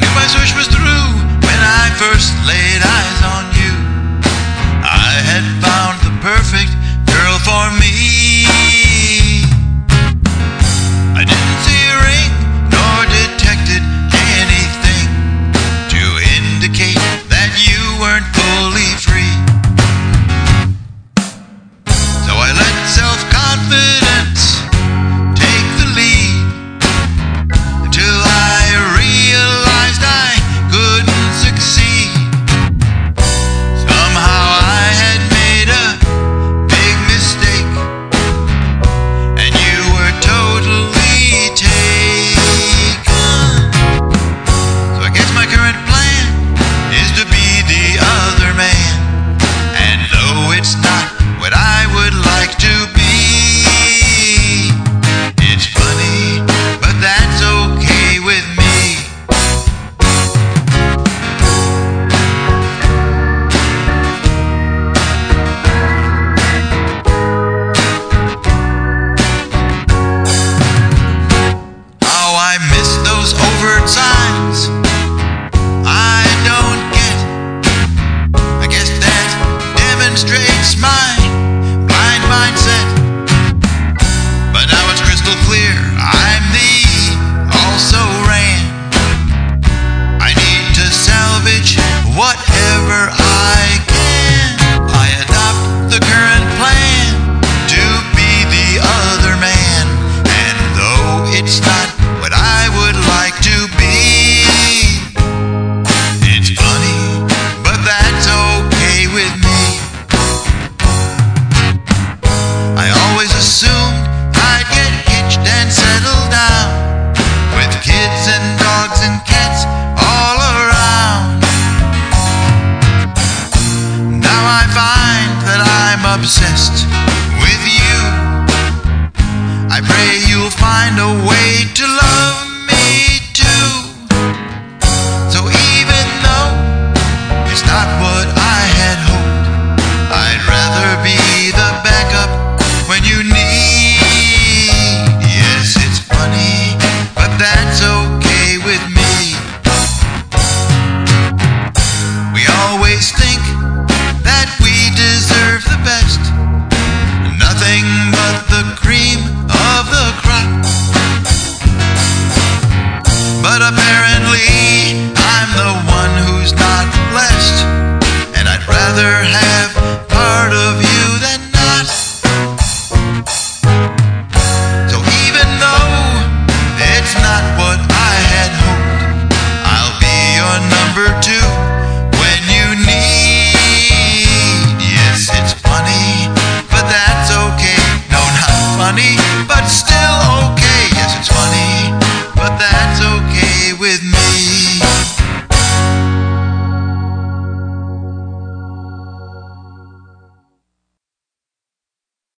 knew my search was through when I first laid eyes on you. I had found the perfect girl for me. I didn't see a ring nor detected anything to indicate that you weren't fully free. So I let self-confidence take the lead until I realized I couldn't succeed. Somehow I had made a big mistake, and you were totally taken. So I guess my current plan is to be the other man, and though it's not what I would like to be, it's funny, but that's okay with me. How I miss those overt signs I don't get. I guess that demonstrates my blind mindset. But now it's crystal clear I'm the also-ran. I need to salvage whatever I can. I adopt the current plan to be the other man, and though it's not what I would like to be, it's funny, but that's okay with me. I always assumed I'd get hitched and settle down with kids and dogs and cats all around. Now I find that I'm obsessed with you. I pray you'll find a way to love me too. So even though it's not what I had hoped, I'd rather be the backup when you need. Yes, it's funny, but that's okay with me. We always think that we deserve the best, nothing but the cream of the crop. But apparently I'm the one who's not blessed, and I'd rather have part of you than not. So even though it's not what I had hoped, I'll be your number two when you need. Yes, it's funny, but that's okay. No, not funny, but still okay. Yes, it's funny, but that's okay with me.